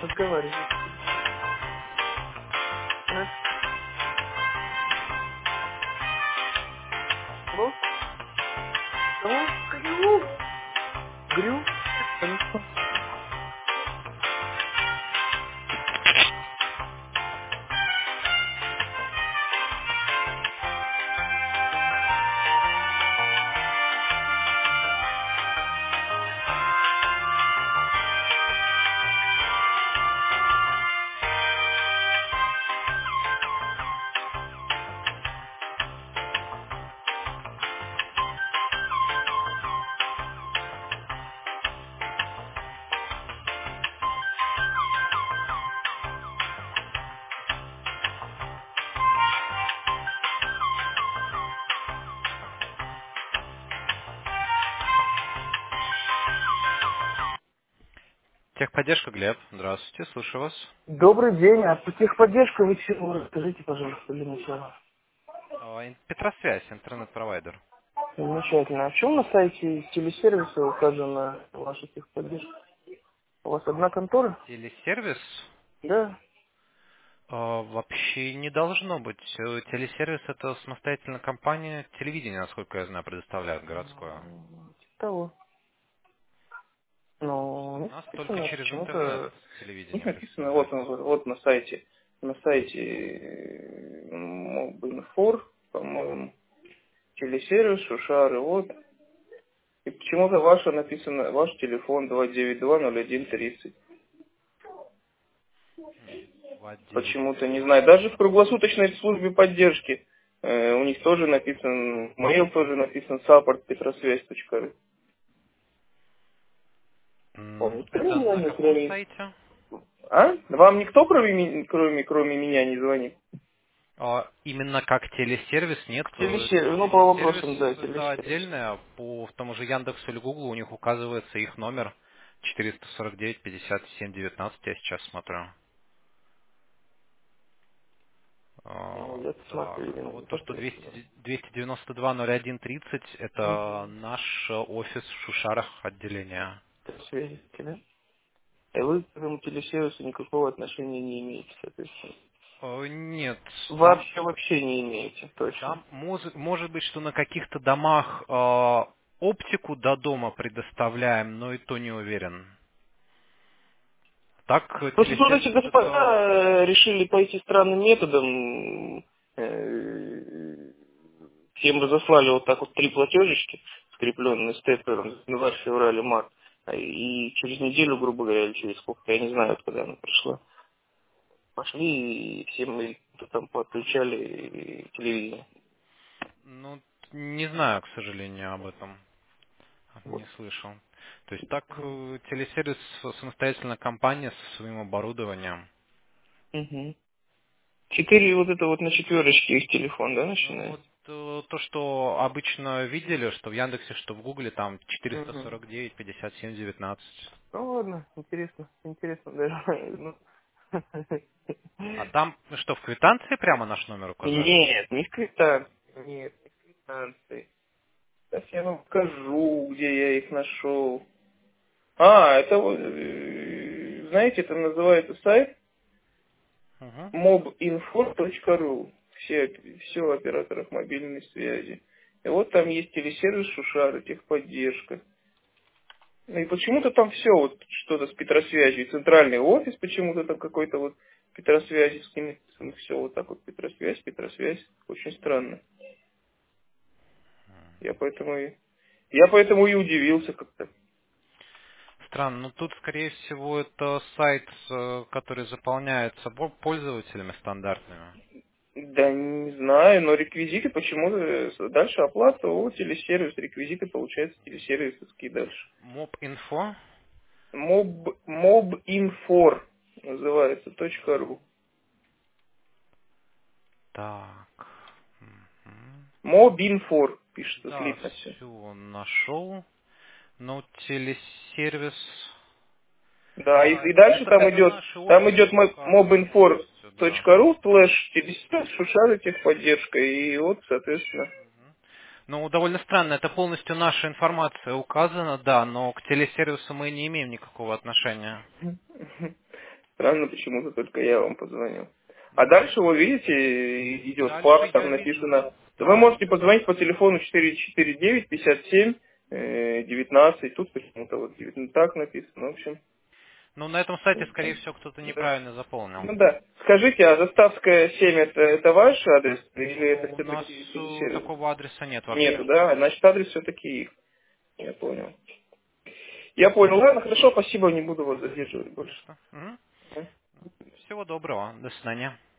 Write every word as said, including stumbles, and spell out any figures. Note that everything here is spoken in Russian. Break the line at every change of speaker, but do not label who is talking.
Разговаривайте. А? Алло? Кого? Грю? Грю? Хорошо.
Техподдержка, Глеб. Здравствуйте, слушаю вас.
Добрый день. А по техподдержке вы чего? Расскажите, пожалуйста, для начала.
А, ин- Петросвязь, интернет-провайдер.
Замечательно. А в чем на сайте телесервиса указана ваша техподдержка? У вас одна контора?
Телесервис?
Да.
А, Вообще не должно быть. Э, Телесервис это самостоятельная компания телевидения, насколько я знаю, предоставляет городское.
М, Типа того.
У
Но не
нас только
написано
через интернет
почему-то. Тут
телевидение
написано, вот
предоставляется.
он, вот, вот на сайте, на сайте Мобинфор, по-моему, телесервис, Шушары, вот. И почему-то ваша написано, ваш телефон два девять два ноль один тридцать.
два девять
Почему-то, не знаю.
два.
Даже в круглосуточной службе поддержки э, у них тоже написан, mail тоже написан support петросвязь.ру. Вам
М,
никто
Это
не
на
звонит,
каком
кроме...
сайте?
А? Вам никто, кроме, ми- кроме, кроме меня, не звонит?
А, Именно как телесервис нет. э,
Телесервис, ну, по
Телесервис
вопросам, да,
это
телесервис.
отдельное. По тому же Яндексу или Гуглу у них указывается их номер четыреста сорок девять пятьдесят семь девятнадцать. Я сейчас смотрю.
Ну,
А,
я
Так,
смотрю,
а
видимо,
вот то, что
непосредственно.
двести двести девяносто два ноль один тридцать, это
Угу.
наш э, офис в Шушарах отделения.
Связи, да? И вы к этому телесервису никакого отношения не имеете, соответственно.
Э, Нет, там,
Вообще, вообще не имеете, точно.
там мож- может быть, что на каких-то домах э, оптику до дома предоставляем, но и то не уверен. Так, э,
Просто тут
телесервис
эти
это...
господа э, решили пойти странным методом. э, Всем разослали вот так вот три платежечки, скрепленные степлером, январь, февраль и март. А И через неделю, грубо говоря, или через сколько, я не знаю, вот когда она пришла, пошли и всем мы там подключали телевидение.
Ну, не знаю, к сожалению, об этом.
Вот.
Не слышал. То есть так, э, телесервис самостоятельная компания со своим оборудованием.
Угу. Четыре вот это вот на четверочке их телефон, да,
Ну вот
начинается?
э, то, что обычно видели, что в Яндексе, что в Гугле, там
Угу.
четыреста сорок девять пятьдесят семь девятнадцать.
Ну ладно, интересно, интересно даже. Ну.
А там ну что, в квитанции прямо наш номер указали?
Нет, не в квитанции. Нет, не в квитанции. Сейчас я вам скажу, где я их нашел. А, это, вот, э, знаете, это называется сайт
Угу.
мобинфо точка ру. Все, все о операторах мобильной связи. И вот там есть телесервис Шушары, техподдержка. Ну и почему-то там все, вот что-то с Петросвязью. Центральный офис почему-то там какой-то вот Петросвязевский. Все вот так вот Петросвязь, Петросвязь. Очень странно. Я поэтому и, я поэтому и удивился как-то.
Странно, но тут, скорее всего, это сайт, э, который заполняется бо- пользователями стандартными.
Да не знаю, но реквизиты почему-то э, дальше оплата, о, телесервис, реквизиты получается телесервисовские дальше.
Моб.инфо.
Моб, мобинфор называется, точка ру.
Так. Мгм.
Мобинфор пишется
Да,
слитно все.
все нашел. Ну, телесервис.
Да, и,
Да,
и
это,
дальше
это,
там
это
идет,
наши
там
офисы
идет
указаны полностью, да.
мобинфор.ру слэш телесервис, шушары техподдержка, и вот, соответственно.
Ну, довольно странно, это полностью наша информация указана, да, но к телесервису мы не имеем никакого отношения.
Странно, почему-то только я вам позвонил. А дальше, вы видите, идет
Дальше
факс,
я
там
вижу.
написано. Вы
Да.
можете позвонить по телефону четыре четыре девять пятьдесят семь э, девятнадцать. Тут почему-то вот девятнадцать так написано. В общем,
Ну, на этом сайте, скорее
м,
всего, кто-то
да.
неправильно заполнил.
Ну да. Скажите, а Заставская семь это, это ваш адрес или это
У нас
все-таки
э,
телесервис?
такого адреса нет
Нету,
вообще.
да? Значит, адрес все-таки их. Я понял. Я понял. Ладно, хорошо, спасибо, не буду вас задерживать
Не за
больше.
что. Мгм.
Ага.
Всего доброго. До свидания.